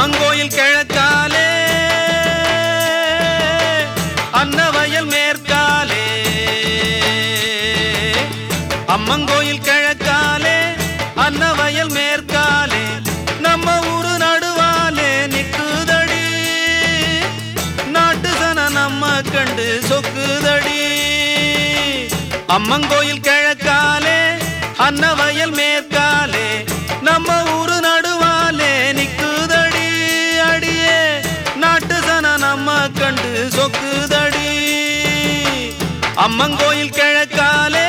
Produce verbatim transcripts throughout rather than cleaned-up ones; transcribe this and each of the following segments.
அம்மங்கோயில் கிழக்காலே அன்னவயல் மேற்காலே அம்மங்கோயில் கிழக்காலே அன்னவயல் மேற்காலே நம்ம ஊரு நடுவாலே நிக்குதடி நாட்டு சன நம்ம கண்டு சொக்குதடி அம்மங்கோயில் கிழக்காலே அன்னவயல் மேற்காலே நம்ம ஊரு நடுவாலே நிக்குதடி அடியே நாட்டு சன நம்ம கண்டு சொக்குதடி அம்மங்கோயில் கிழக்காலே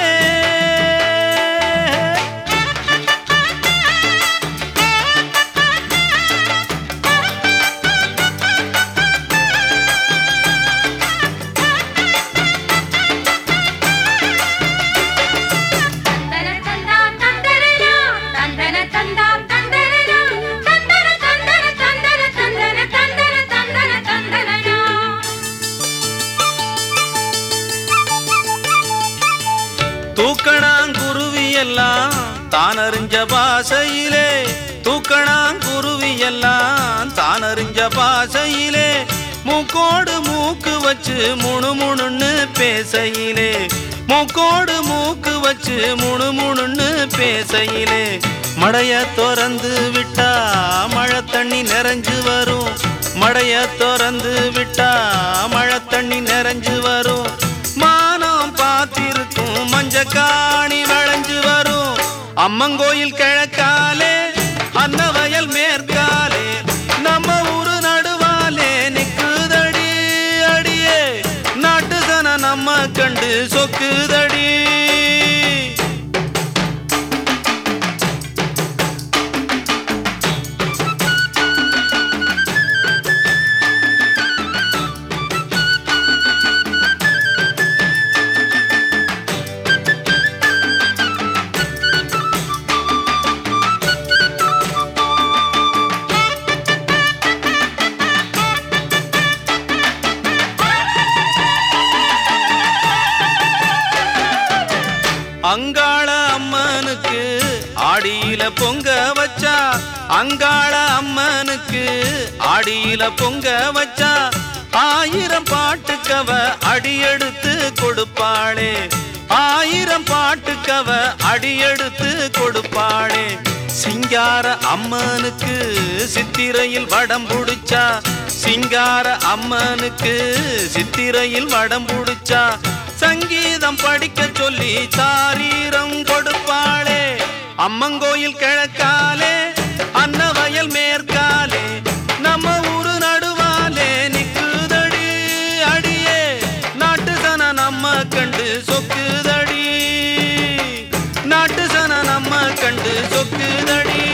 தூக்கணாங்குருவி எல்லாம் தான் அறிஞ்ச பாசையிலே தூக்கணாங்குருவி எல்லாம் தான் அறிஞ்ச பாசையிலே மூக்கோடு மூக்கு வச்சு முணு முணுன்னு பேசையிலே மூக்கோடு மூக்கு வச்சு முணு முணுன்னு பேசையிலே மடைய திறந்து விட்டா மழை தண்ணி நிறைஞ்சு வரும் மடைய திறந்து விட்டா மழை தண்ணி நிறைஞ்சு வரும் மானம் பார்த்திருக்கும் மஞ்சக்காணி வளைஞ்சு வரும் அம்மங்கோயில் கிழக்காலே அன்னவயல் மேற்காலே நம்ம ஊரு நடுவாலே நிக்குதடி அடியே நாட்டு சன நம்ம கண்டு சொக்குதடி அங்காள அம்மனுக்கு ஆடியில பொங்க வச்சா அங்காள அம்மனுக்கு ஆடியில பொங்க வச்சா ஆயிரம் பாட்டுக்கவ அடியெடுத்து கொடுப்பாளே ஆயிரம் பாட்டுக்கவ அடியெடுத்து கொடுப்பாளே சிங்கார அம்மனுக்கு சித்திரையில் வடம் புடிச்சா சிங்கார அம்மனுக்கு சித்திரையில் வடம் புடிச்சா சங்கீதம் படிக்க சொல்லி சாரீரம் கொடுப்பாளே அம்மங்கோயில் கிழக்காலே அன்னவயல் மேற்காலே நம்ம ஊரு நடுவாலே நிக்குதடி அடியே நாட்டு சன நம்ம கண்டு சொக்குதடி நாட்டு சன நம்ம கண்டு சொக்குதடி